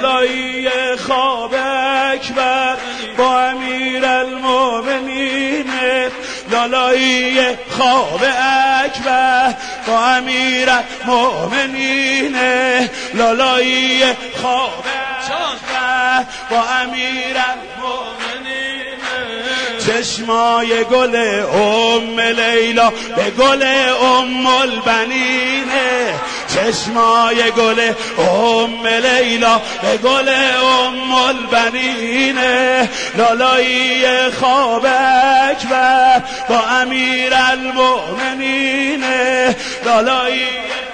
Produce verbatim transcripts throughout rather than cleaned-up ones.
لالایی خواب اکبر با امیرالمومنین، لالایی خواب اکبر با امیرالمومنین، لالایی خواب اکبر با امیرالمومنین. چشمای گل ام لیلا به گل ام البنین، چشمای گل ام لیلا به گل ام البنین، لالایی خواب اکبر با امیرالمومنین، لالایی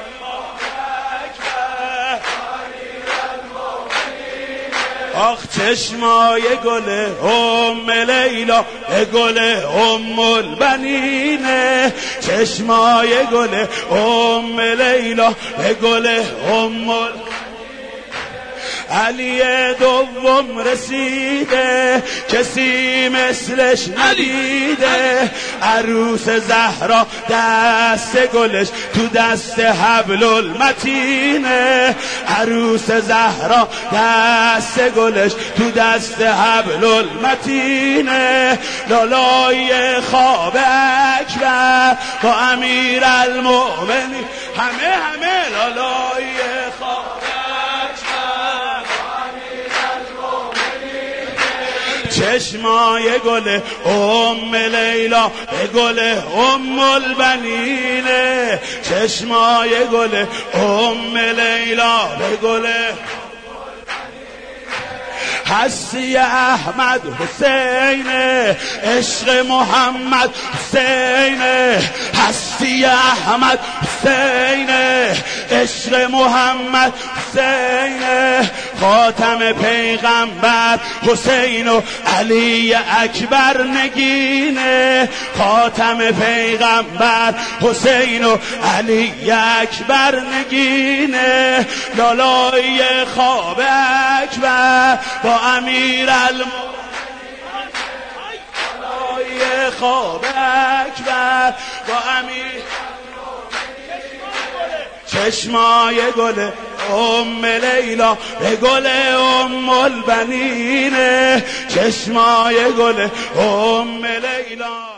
آخ چشمای گل ام لیلا به گل ام البنین، چشمای گل ام لیلا به گل ام البنین. علی دوم رسیده کسی مثلش ندیده، عروس زهرا دست گلش تو دست حبل المتینه، عروس زهرا دست گلش تو دست حبل المتینه، لالای خواب اکبر با امیرالمومنین. همه همه لالای خواب چشمای گل ام لیلا به گل ام البنین، چشمای گل ام لیلا به گل هستی احمد حسین، عشق محمد حسین، هستی احمد حسین، عشق محمد حسین، خاتم پیغمبر حسین و علی اکبر نگینه، خاتم پیغمبر حسین و علی اکبر نگینه، لالای خواب اکبر با امیرالمومنین، لالای خواب اکبر با امیر چشمای گل ام لیلا به گل ام البنین، چشمای گل ام لیلا.